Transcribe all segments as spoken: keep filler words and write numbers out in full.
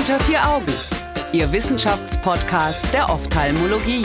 Unter vier Augen, Ihr Wissenschaftspodcast der Ophthalmologie.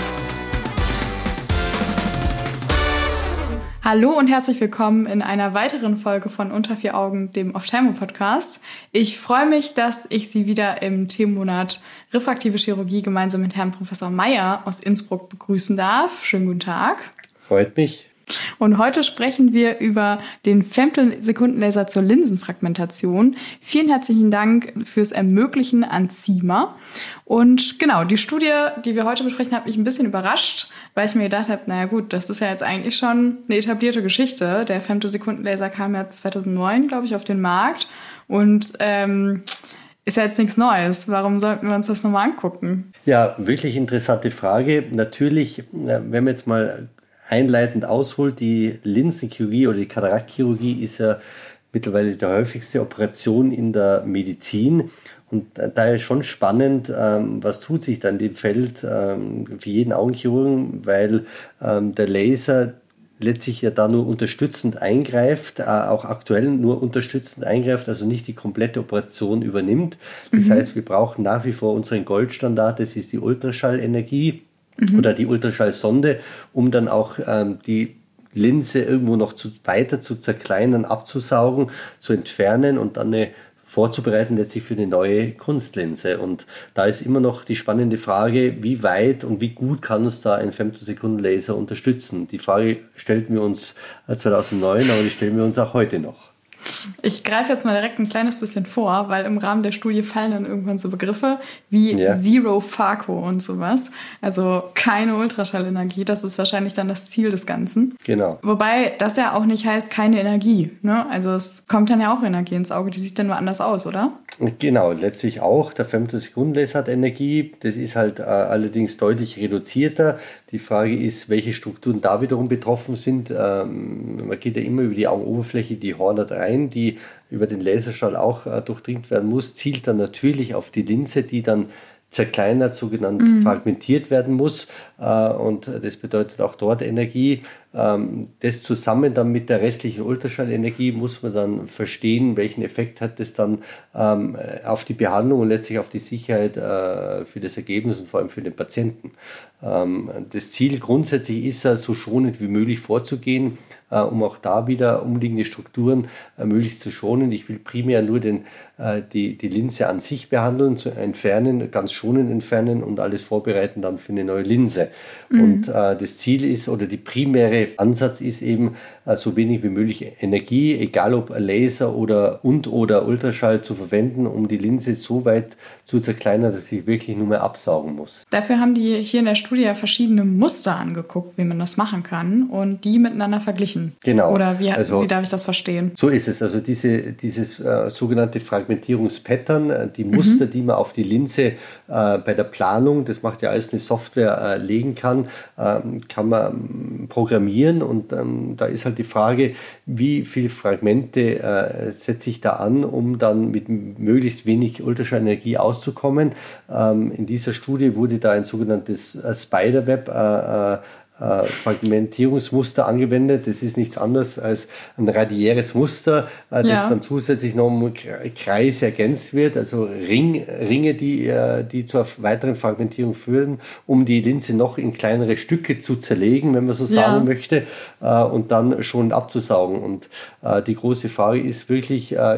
Hallo und herzlich willkommen in einer weiteren Folge von Unter vier Augen, dem Ophthalmo-Podcast. Ich freue mich, dass ich Sie wieder im Themenmonat Refraktive Chirurgie gemeinsam mit Herrn Professor Meyer aus Innsbruck begrüßen darf. Schönen guten Tag. Freut mich. Und heute sprechen wir über den Femtosekundenlaser zur Linsenfragmentation. Vielen herzlichen Dank fürs Ermöglichen an Zima. Und genau, die Studie, die wir heute besprechen, hat mich ein bisschen überrascht, weil ich mir gedacht habe, naja gut, das ist ja jetzt eigentlich schon eine etablierte Geschichte. Der Femtosekundenlaser kam ja zweitausendneun, glaube ich, auf den Markt und ähm, ist ja jetzt nichts Neues. Warum sollten wir uns das nochmal angucken? Ja, wirklich interessante Frage. Natürlich, wenn wir jetzt mal einleitend ausholt, die Linsenchirurgie oder die Kataraktchirurgie ist ja mittlerweile die häufigste Operation in der Medizin. Und daher schon spannend, ähm, was tut sich da in dem Feld ähm, für jeden Augenchirurgen, weil ähm, der Laser letztlich ja da nur unterstützend eingreift, äh, auch aktuell nur unterstützend eingreift, also nicht die komplette Operation übernimmt. Das mhm. heißt, wir brauchen nach wie vor unseren Goldstandard, das ist die Ultraschallenergie. Mhm. Oder die Ultraschallsonde, um dann auch ähm, die Linse irgendwo noch zu, weiter zu zerkleinern, abzusaugen, zu entfernen und dann eine vorzubereiten letztlich für eine neue Kunstlinse. Und da ist immer noch die spannende Frage, wie weit und wie gut kann uns da ein Femtosekundenlaser unterstützen? Die Frage stellten wir uns zweitausendneun, aber die stellen wir uns auch heute noch. Ich greife jetzt mal direkt ein kleines bisschen vor, weil im Rahmen der Studie fallen dann irgendwann so Begriffe wie ja. Zero Phaco und sowas. Also keine Ultraschallenergie, das ist wahrscheinlich dann das Ziel des Ganzen. Genau. Wobei das ja auch nicht heißt, keine Energie. Ne? Also es kommt dann ja auch Energie ins Auge, die sieht dann nur anders aus, oder? Genau, letztlich auch. Der Femtosekundenlaser hat Energie. Das ist halt äh, allerdings deutlich reduzierter. Die Frage ist, welche Strukturen da wiederum betroffen sind. Ähm, man geht ja immer über die Augenoberfläche, die Hornhaut rein, die über den Laserstrahl auch äh, durchdringt werden muss, zielt dann natürlich auf die Linse, die dann zerkleinert, sogenannt mhm. fragmentiert werden muss. Äh, und das bedeutet auch dort Energie. Ähm, das zusammen dann mit der restlichen Ultraschallenergie muss man dann verstehen, welchen Effekt hat das dann ähm, auf die Behandlung und letztlich auf die Sicherheit äh, für das Ergebnis und vor allem für den Patienten. Ähm, das Ziel grundsätzlich ist ja, so schonend wie möglich vorzugehen, äh, um auch da wieder umliegende Strukturen äh, möglichst zu schonen. Ich will primär nur den, äh, die, die Linse an sich behandeln, zu entfernen, ganz schonend entfernen und alles vorbereiten dann für eine neue Linse. Mhm. Und äh, das Ziel ist oder die primäre Ansatz ist eben, äh, so wenig wie möglich Energie, egal ob Laser oder und oder Ultraschall zu verwenden, um die Linse so weit zu zerkleinern, dass sie wirklich nur mehr absaugen muss. Dafür haben die hier in der Studie ja verschiedene Muster angeguckt, wie man das machen kann und die miteinander verglichen. Genau. Oder wie, also, wie darf ich das verstehen? So ist es. Also diese, dieses äh, sogenannte Fragmentierungspattern, äh, die Muster, mhm. die man auf die Linse äh, bei der Planung, das macht ja alles eine Software, äh, legen kann, äh, kann man ähm, programmieren und ähm, da ist halt die Frage, wie viele Fragmente äh, setze ich da an, um dann mit möglichst wenig Ultraschallenergie auszukommen. Ähm, in dieser Studie wurde da ein sogenanntes äh, Spiderweb äh, äh, Äh, Fragmentierungsmuster angewendet. Das ist nichts anderes als ein radiäres Muster, äh, das ja. dann zusätzlich noch um Kreise ergänzt wird, also Ring, Ringe, die, äh, die zur weiteren Fragmentierung führen, um die Linse noch in kleinere Stücke zu zerlegen, wenn man so sagen ja. möchte, äh, und dann schon abzusaugen. Und äh, die große Frage ist wirklich, äh,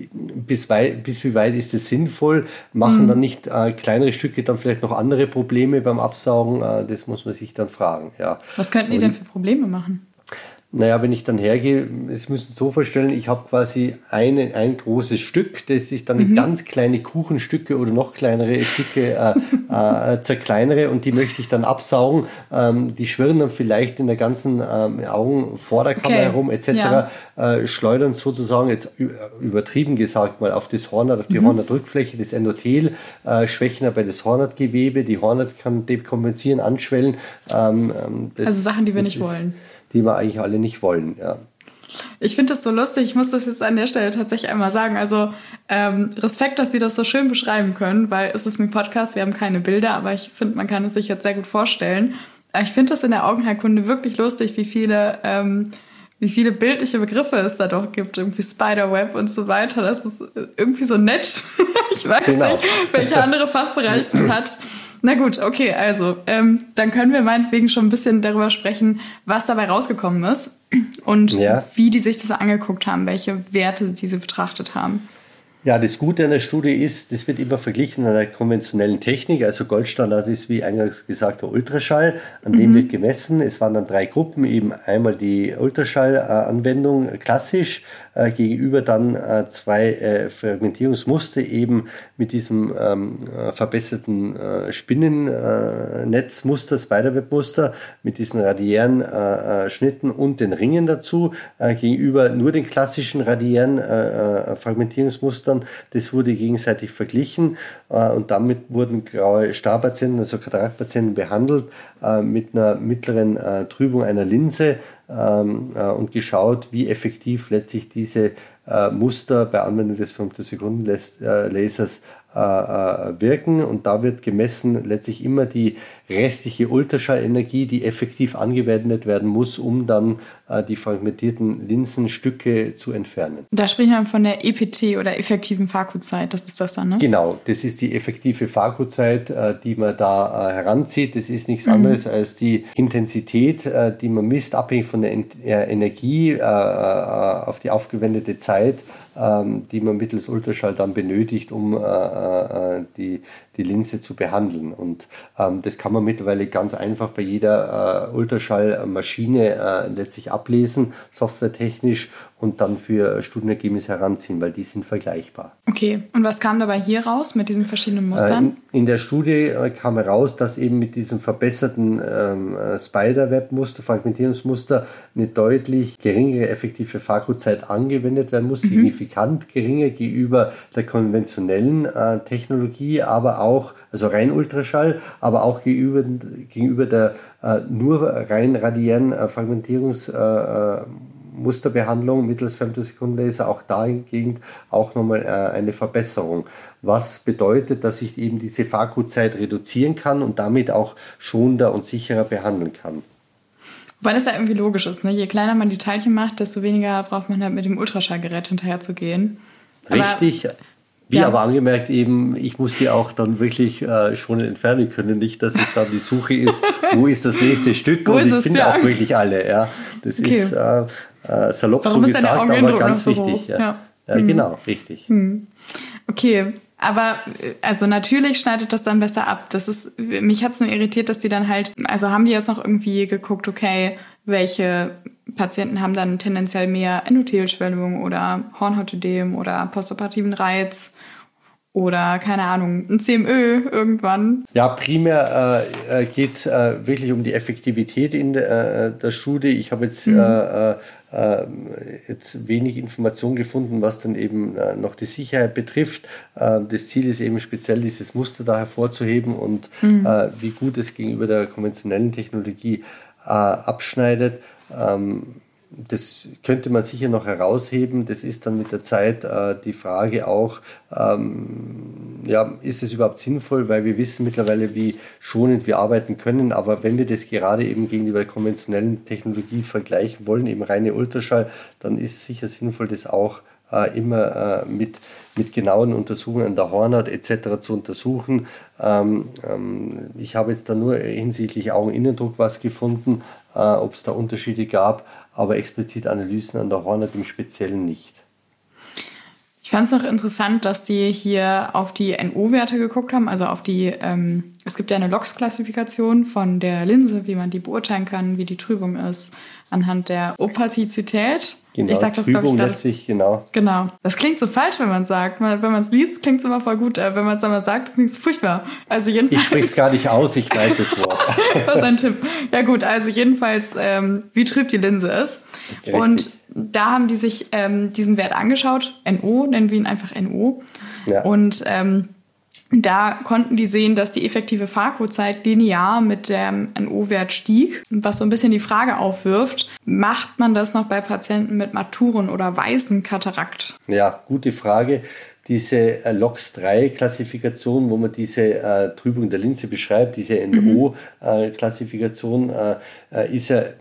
bis, weit, bis wie weit ist es sinnvoll? Machen mhm. dann nicht äh, kleinere Stücke dann vielleicht noch andere Probleme beim Absaugen? Äh, das muss man sich dann fragen. Ja. Was könnten die denn für Probleme machen? Naja, wenn ich dann hergehe, es müssen so vorstellen, ich habe quasi eine, ein großes Stück, das ich dann mhm. in ganz kleine Kuchenstücke oder noch kleinere Stücke äh, äh, zerkleinere und die möchte ich dann absaugen. Ähm, die schwirren dann vielleicht in der ganzen ähm, Augenvorderkammer okay. herum et cetera. Ja. Äh, schleudern sozusagen, jetzt übertrieben gesagt mal, auf das Hornhaut, auf die mhm. Hornhautrückfläche, das Endothel, äh, schwächen dabei das Hornhautgewebe. Die Hornhaut kann dekompensieren, anschwellen. Ähm, das, also Sachen, die wir nicht ist, wollen. Die wir eigentlich alle nicht wollen, ja. Ich finde das so lustig, ich muss das jetzt an der Stelle tatsächlich einmal sagen. Also ähm, Respekt, dass Sie das so schön beschreiben können, weil es ist ein Podcast, wir haben keine Bilder, aber ich finde, man kann es sich jetzt sehr gut vorstellen. Ich finde das in der Augenheilkunde wirklich lustig, wie viele ähm, wie viele bildliche Begriffe es da doch gibt, irgendwie Spiderweb und so weiter. Das ist irgendwie so nett. Ich weiß genau. nicht, welcher andere Fachbereich das hat. Na gut, okay, also ähm, dann können wir meinetwegen schon ein bisschen darüber sprechen, was dabei rausgekommen ist und ja. wie die sich das angeguckt haben, welche Werte die sie betrachtet haben. Ja, das Gute an der Studie ist, das wird immer verglichen an der konventionellen Technik. Also Goldstandard ist, wie eingangs gesagt, der Ultraschall, an dem mhm. wird gemessen. Es waren dann drei Gruppen, eben einmal die Ultraschallanwendung klassisch, äh, gegenüber dann äh, zwei äh, Fragmentierungsmuster eben mit diesem ähm, verbesserten äh, Spinnennetzmuster, äh, Spiderweb-Muster, mit diesen radiären äh, äh, Schnitten und den Ringen dazu, äh, gegenüber nur den klassischen radiären äh, äh, Fragmentierungsmustern. Das wurde gegenseitig verglichen äh, und damit wurden graue Starpatienten, also Kataraktpatienten behandelt äh, mit einer mittleren äh, Trübung einer Linse ähm, äh, und geschaut, wie effektiv letztlich diese äh, Muster bei Anwendung des Femtosekundenlasers äh, äh, wirken. Und da wird gemessen letztlich immer die restliche Ultraschallenergie, die effektiv angewendet werden muss, um dann äh, die fragmentierten Linsenstücke zu entfernen. Da sprechen wir von der E P T oder effektiven Fakuzeit, das ist das dann, ne? Genau, das ist die effektive Fakuzeit, äh, die man da äh, heranzieht. Das ist nichts mhm. anderes als die Intensität, äh, die man misst, abhängig von der en- äh, Energie äh, auf die aufgewendete Zeit, äh, die man mittels Ultraschall dann benötigt, um äh, äh, die, die Linse zu behandeln. Und ähm, das kann man mittlerweile ganz einfach bei jeder äh, Ultraschallmaschine äh, letztlich ablesen, softwaretechnisch, und dann für Studienergebnisse heranziehen, weil die sind vergleichbar. Okay, und was kam dabei hier raus mit diesen verschiedenen Mustern? Äh, in, in der Studie äh, kam heraus, dass eben mit diesem verbesserten ähm, Spiderweb-Muster, Fragmentierungsmuster, eine deutlich geringere effektive Fakuzeit angewendet werden muss, mhm. signifikant geringer gegenüber der konventionellen äh, Technologie, aber auch, also rein Ultraschall, aber auch gegenüber, gegenüber der äh, nur rein radiären äh, Fragmentierungs äh, Musterbehandlung mittels Femtosekundenlaser, auch dahingehend auch nochmal äh, eine Verbesserung. Was bedeutet, dass ich eben diese Fakuzeit reduzieren kann und damit auch schonender und sicherer behandeln kann. Weil das ja irgendwie logisch ist, ne? Je kleiner man die Teilchen macht, desto weniger braucht man halt mit dem Ultraschallgerät hinterher zu gehen. Richtig. Aber Wie ja. aber angemerkt eben, ich muss die auch dann wirklich äh, schon entfernen können. Nicht, dass es dann die Suche ist, wo ist das nächste Stück? Wo und ich es, finde ja. auch wirklich alle. Ja, das okay. ist äh, äh, salopp Warum so ist gesagt, aber ganz so wichtig. Ja. Ja. Ja, Hm. Genau, richtig. Hm. Okay, aber also natürlich schneidet das dann besser ab. Das ist, mich hat es nur irritiert, dass die dann halt, also haben die jetzt noch irgendwie geguckt, okay, welche Patienten haben dann tendenziell mehr Endothelschwellung oder Hornhautödem oder postoperativen Reiz oder, keine Ahnung, ein C M Ö irgendwann. Ja, primär äh, geht es äh, wirklich um die Effektivität in de, äh, der Studie. Ich habe jetzt, mhm. äh, äh, jetzt wenig Informationen gefunden, was dann eben äh, noch die Sicherheit betrifft. Äh, das Ziel ist eben speziell, dieses Muster da hervorzuheben und mhm. äh, wie gut es gegenüber der konventionellen Technologie äh, abschneidet. Ähm, Das könnte man sicher noch herausheben. Das ist dann mit der Zeit äh, die Frage auch, ähm, ja, ist es überhaupt sinnvoll, weil wir wissen mittlerweile, wie schonend wir arbeiten können. Aber wenn wir das gerade eben gegenüber der konventionellen Technologie vergleichen wollen, eben reine Ultraschall, dann ist es sicher sinnvoll, das auch äh, immer äh, mit, mit genauen Untersuchungen an der Hornhaut et cetera zu untersuchen. Ähm, ähm, ich habe jetzt da nur hinsichtlich Augeninnendruck was gefunden, äh, ob es da Unterschiede gab, aber explizit Analysen an der Hornhaut im Speziellen nicht. Ich fand es noch interessant, dass die hier auf die N O-Werte geguckt haben, also auf die, ähm, es gibt ja eine L O X-Klassifikation von der Linse, wie man die beurteilen kann, wie die Trübung ist, anhand der Opazität. Genau, ich sag das, Trübung ich, letztlich, genau. Genau. Das klingt so falsch, wenn man es sagt. Wenn man es liest, klingt es immer voll gut. Wenn man es aber sagt, klingt es furchtbar. Also jedenfalls, ich spreche es gar nicht aus, ich weiß das Wort. Was ein Tipp. Ja gut, also jedenfalls, ähm, wie trüb die Linse ist. Richtig. Und da haben die sich ähm, diesen Wert angeschaut. N O, nennen wir ihn einfach N O. Ja. Und ähm, da konnten die sehen, dass die effektive Fakuzeit linear mit dem N O-Wert stieg, was so ein bisschen die Frage aufwirft, macht man das noch bei Patienten mit maturen oder weißen Katarakt? Ja, gute Frage. Diese äh, L O X drei Klassifikation, wo man diese äh, Trübung der Linse beschreibt, diese N O-Klassifikation, äh, äh, ist ja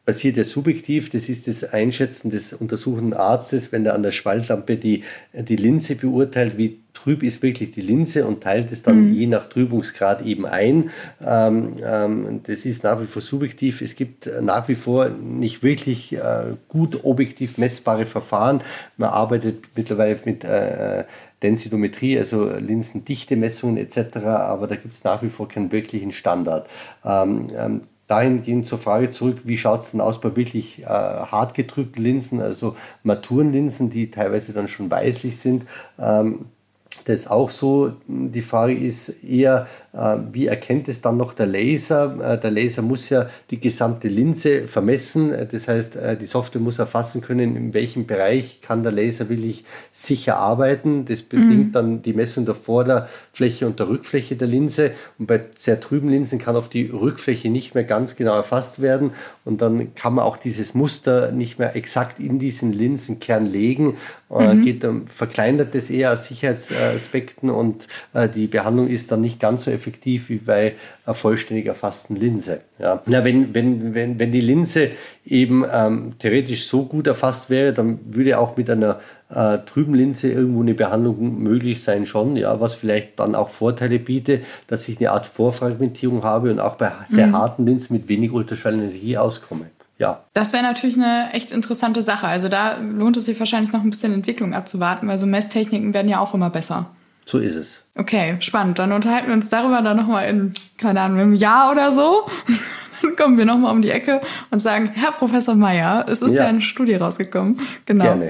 passiert ja subjektiv, das ist das Einschätzen des untersuchenden Arztes, wenn er an der Spaltlampe die, die Linse beurteilt, wie trüb ist wirklich die Linse und teilt es dann mhm. je nach Trübungsgrad eben ein. Ähm, ähm, das ist nach wie vor subjektiv. Es gibt nach wie vor nicht wirklich äh, gut objektiv messbare Verfahren. Man arbeitet mittlerweile mit äh, Densitometrie, also Linsendichte-Messungen et cetera, aber da gibt es nach wie vor keinen wirklichen Standard. Ähm, ähm, Dahingehend zur Frage zurück, wie schaut es denn aus bei wirklich äh, hart getrübten Linsen, also Maturenlinsen, die teilweise dann schon weißlich sind. Ähm, Das ist auch so. Die Frage ist eher, äh, wie erkennt es dann noch der Laser? Äh, der Laser muss ja die gesamte Linse vermessen. Das heißt, äh, die Software muss erfassen können, in welchem Bereich kann der Laser wirklich sicher arbeiten. Das bedingt mhm. dann die Messung der Vorderfläche und der Rückfläche der Linse. Und bei sehr trüben Linsen kann auf die Rückfläche nicht mehr ganz genau erfasst werden. Und dann kann man auch dieses Muster nicht mehr exakt in diesen Linsenkern legen. Äh, mhm. geht dann, verkleinert das eher aus Sicherheitsaspekten und äh, die Behandlung ist dann nicht ganz so effektiv wie bei einer vollständig erfassten Linse. Ja. Na, wenn, wenn, wenn, wenn die Linse eben ähm, theoretisch so gut erfasst wäre, dann würde auch mit einer äh, trüben Linse irgendwo eine Behandlung möglich sein schon, ja, was vielleicht dann auch Vorteile bietet, dass ich eine Art Vorfragmentierung habe und auch bei sehr mhm. harten Linsen mit wenig Ultraschallenergie auskomme. Ja. Das wäre natürlich eine echt interessante Sache. Also da lohnt es sich wahrscheinlich noch ein bisschen Entwicklung abzuwarten, weil so Messtechniken werden ja auch immer besser. So ist es. Okay, spannend. Dann unterhalten wir uns darüber dann nochmal in, keine Ahnung, einem Jahr oder so. Dann kommen wir nochmal um die Ecke und sagen, Herr Professor Meyer, es ist ja, ja eine Studie rausgekommen. Genau. Gerne.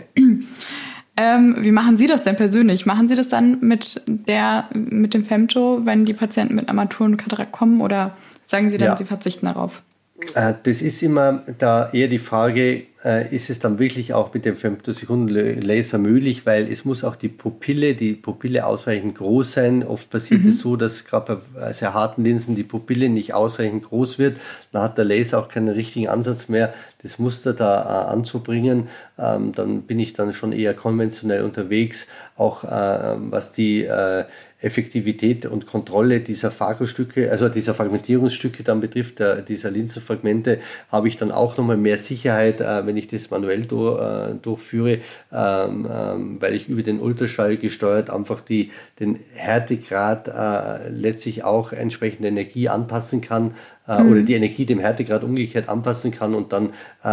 Ähm, wie machen Sie das denn persönlich? Machen Sie das dann mit der, mit dem Femto, wenn die Patienten mit Armaturenkatarakt kommen, oder sagen Sie dann, ja. Sie verzichten darauf? Das ist immer da eher die Frage, ist es dann wirklich auch mit dem Femtosekundenlaser möglich, weil es muss auch die Pupille, die Pupille ausreichend groß sein. Oft passiert mhm. es so, dass gerade bei sehr harten Linsen die Pupille nicht ausreichend groß wird. Dann hat der Laser auch keinen richtigen Ansatz mehr, das Muster da anzubringen. Dann bin ich dann schon eher konventionell unterwegs, auch was die Effektivität und Kontrolle dieser Phagostücke, also dieser Fragmentierungsstücke dann betrifft, der, dieser Linsenfragmente, habe ich dann auch nochmal mehr Sicherheit, äh, wenn ich das manuell do, äh, durchführe, ähm, ähm, weil ich über den Ultraschall gesteuert einfach die, den Härtegrad äh, letztlich auch entsprechende Energie anpassen kann äh, mhm. oder die Energie dem Härtegrad umgekehrt anpassen kann und dann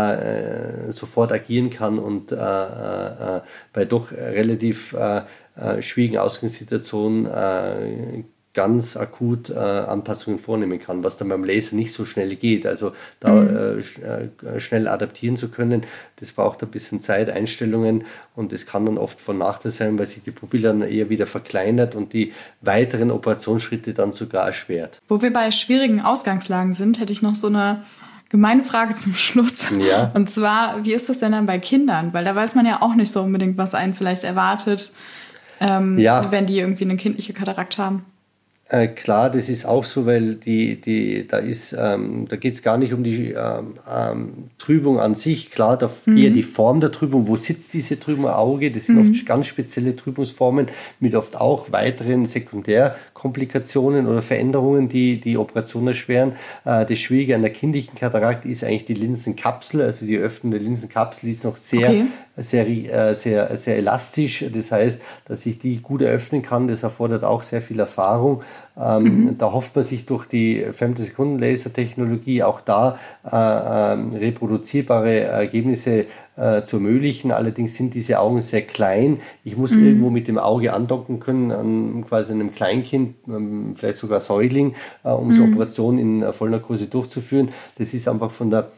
äh, sofort agieren kann und äh, äh, bei doch relativ äh, Äh, schwierigen Ausgangssituationen äh, ganz akut äh, Anpassungen vornehmen kann, was dann beim Laser nicht so schnell geht. Also da mhm. äh, schnell adaptieren zu können, das braucht ein bisschen Zeit, Einstellungen, und es kann dann oft von Nachteil sein, weil sich die Pupille dann eher wieder verkleinert und die weiteren Operationsschritte dann sogar erschwert. Wo wir bei schwierigen Ausgangslagen sind, hätte ich noch so eine gemeine Frage zum Schluss. Ja. Und zwar, wie ist das denn dann bei Kindern? Weil da weiß man ja auch nicht so unbedingt, was einen vielleicht erwartet. Ähm, ja. wenn die irgendwie eine kindliche Katarakt haben. Äh, klar, das ist auch so, weil die, die, da ist, ähm, da geht es gar nicht um die ähm, ähm, Trübung an sich. Klar, da mhm. eher die Form der Trübung. Wo sitzt diese Trübung im Auge? Das sind mhm. oft ganz spezielle Trübungsformen mit oft auch weiteren Sekundärkomplikationen oder Veränderungen, die die Operation erschweren. Äh, das Schwierige an der kindlichen Katarakt ist eigentlich die Linsenkapsel, also die öffnende Linsenkapsel, die ist noch sehr, okay. sehr, äh, sehr, sehr elastisch. Das heißt, dass ich die gut eröffnen kann. Das erfordert auch sehr viel Erfahrung. Ähm, mhm. Da hofft man sich durch die Femtosekunden-Laser-Technologie auch da äh, äh, reproduzierbare Ergebnisse äh, zu ermöglichen. Allerdings sind diese Augen sehr klein. Ich muss mhm. irgendwo mit dem Auge andocken können, an quasi einem Kleinkind, ähm, vielleicht sogar Säugling, äh, um so mhm. Operationen in Vollnarkose durchzuführen. Das ist einfach von der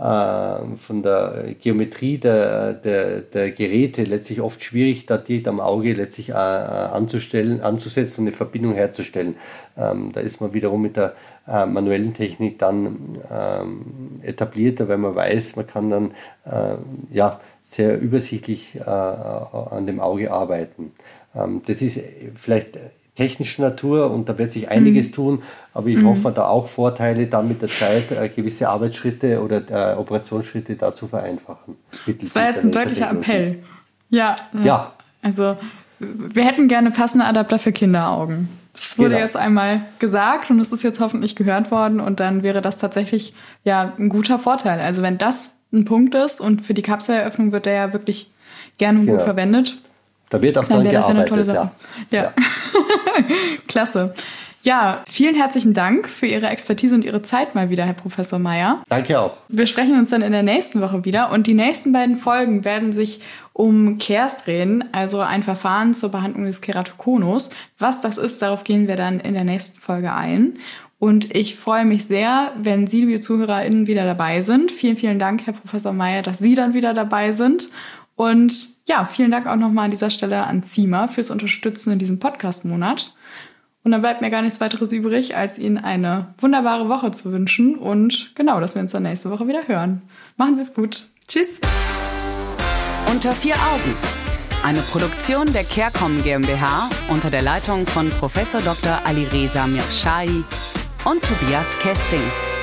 von der Geometrie der, der, der Geräte letztlich oft schwierig, da die am Auge letztlich äh, anzustellen, anzusetzen und eine Verbindung herzustellen. Ähm, da ist man wiederum mit der äh, manuellen Technik dann ähm, etablierter, weil man weiß, man kann dann äh, ja, sehr übersichtlich äh, an dem Auge arbeiten. Ähm, das ist vielleicht technischer Natur und da wird sich einiges mhm. tun, aber ich mhm. hoffe da auch Vorteile dann mit der Zeit äh, gewisse Arbeitsschritte oder äh, Operationsschritte da zu vereinfachen. Das war jetzt ein deutlicher Appell. Ja, ja. Also wir hätten gerne passende Adapter für Kinderaugen. Das wurde Genau. jetzt einmal gesagt und es ist jetzt hoffentlich gehört worden und dann wäre das tatsächlich ja ein guter Vorteil. Also wenn das ein Punkt ist und für die Kapseleröffnung wird der ja wirklich gern und gut Genau. verwendet, Da wird auch dann dran wäre das ja eine tolle gearbeitet. Sache. Ja, ja. Klasse. Ja, vielen herzlichen Dank für Ihre Expertise und Ihre Zeit mal wieder, Herr Professor Meyer. Danke auch. Wir sprechen uns dann in der nächsten Woche wieder und die nächsten beiden Folgen werden sich um C A R E S drehen, also ein Verfahren zur Behandlung des Keratokonus. Was das ist, darauf gehen wir dann in der nächsten Folge ein. Und ich freue mich sehr, wenn Sie, liebe ZuhörerInnen, wieder dabei sind. Vielen, vielen Dank, Herr Professor Meyer, dass Sie dann wieder dabei sind. Und ja, vielen Dank auch nochmal an dieser Stelle an Cima fürs Unterstützen in diesem Podcast-Monat. Und dann bleibt mir gar nichts weiteres übrig, als Ihnen eine wunderbare Woche zu wünschen. Und genau, dass wir uns dann nächste Woche wieder hören. Machen Sie es gut. Tschüss. Unter vier Augen. Eine Produktion der CareCom GmbH unter der Leitung von Professor Doktor Alireza Mirshahi und Tobias Kesting.